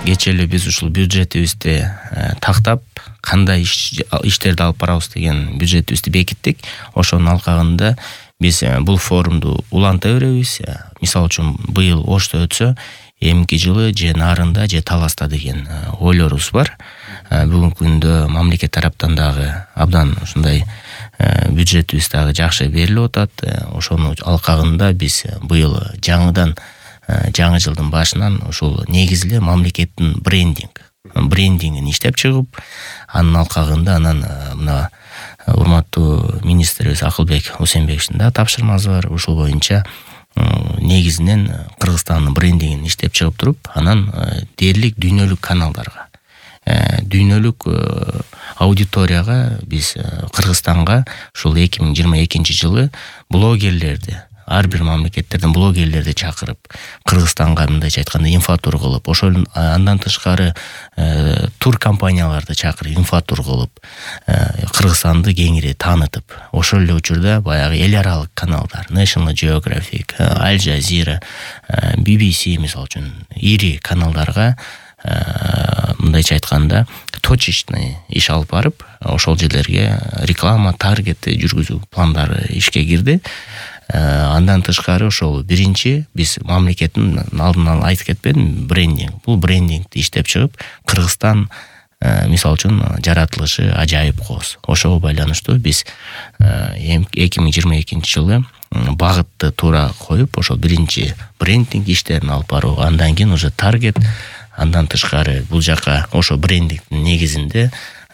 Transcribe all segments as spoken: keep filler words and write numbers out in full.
кечээ эле биз ушул бюджетибизди тактап кандай иштерди алып барабыз деген бюджетибизди бекиттик. Ошонун алкагында биз бул форумду уланта беребиз. Мисалы үчүн быйыл Ошто өтсө, эмки жылы же Нарында же Таласта деген ойлорубуз бар. Бүгүнкү күндө мамлекет тараптан дагы абдан ушундай бюджетибиз дагы жакшы берилип атат. Ошонун алкагында биз быйыл жаңыдан жаңы жылдын башынан ушул негизиле мамлекеттин брендинг брендингин иштеп чыгып, анын алкагында анан мына урматтуу министрибиз Акылбек Усенбековичтин да тапшырмасы бар. Ушул боюнча негизинен Кыргызстандын брендингин иштеп чыгып туруп, анан дээрлик дүйнөлүк каналдарга, дүйнөлүк аудиторияга биз Кыргызстанга ушул эки миң жыйырма экинчи жылы блогерлерди, ар бир мамлекеттерден блогерлерди чакырып, Кыргызстанга мындайча айтканда инфотур кылып, ошол андан тышкары тур компанияларды чакырып инфотур кылып, Кыргызстанды кеңири таанытып, ошол эле учурда баягы эл аралык каналдар, National Geographic, Al Jazeera, би би си мисалы үчүн ири каналдарга мындайча айтканда точечный иш алып барып, ошол жерлерге реклама, таргет жүргүзүү пландары ишке кирди. Андан тышкары ошол биринчи биз мамлекеттин алдынан айтып кетпедим, брендинг. Бул брендингди иштеп чыгып, Кыргызстан мисалы үчүн жаратылышы ажайып кооз. Ошого байланыштуу биз эки миң жыйырма экинчи жылы багытты туура коюп, ошол биринчи брендинг иштерин алып баруу, андан кийин уже таргет, андан тышкары бул жака ошо брендингдин негизинде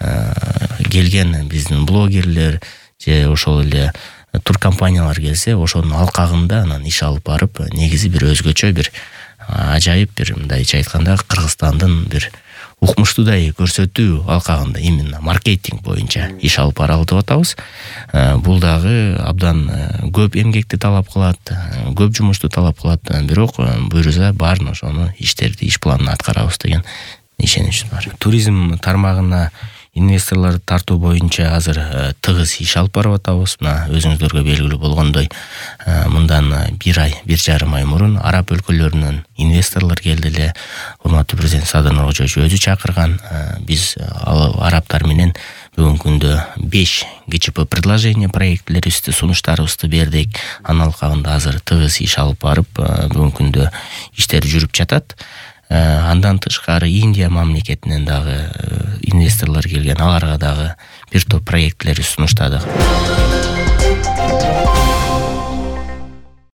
келген биздин блогерлер же ошол эле тур компаниялар келсе, ошонун алкагында анан иш алып барып, негизи бир өзгөчө, бир ажайып, бир мындайча айтканда Кыргызстандын бир укмуштуудай көрсөтүү алкагында, именно маркетинг боюнча иш алып баралы деп атабыз. Бул дагы абдан көп эмгекти талап кылат, көп жумушту талап кылат, бирок буюрса баарын ошону иштерди, иш планын аткарабыз деген ишеничим бар. Туризм тармагына инвесторлорду тартуу боюнча азыр тыгыз иш алып барып атабыз. Мына өзүңүздөргө белгилүү болгондой, мындан бир ай, бир жарым ай мурун араб өлкөлөрүнөн инвесторлор келди эле. Урматтуу президент Садыр Нуркожоевич өзү чакырган. Биз арабтар менен бүгүнкү күндө беш ГЧП предложение проектлерибизди, сунуштарыбызды бердик. Анын алкагында азыр тыгыз иш алып барып, бүгүнкү күндө иштер жүрүп жатат. Андан тышкары Индия мамлекетинен дагы инвесторлор келген, аларга дагы бир топ проектлерди сунуштадык.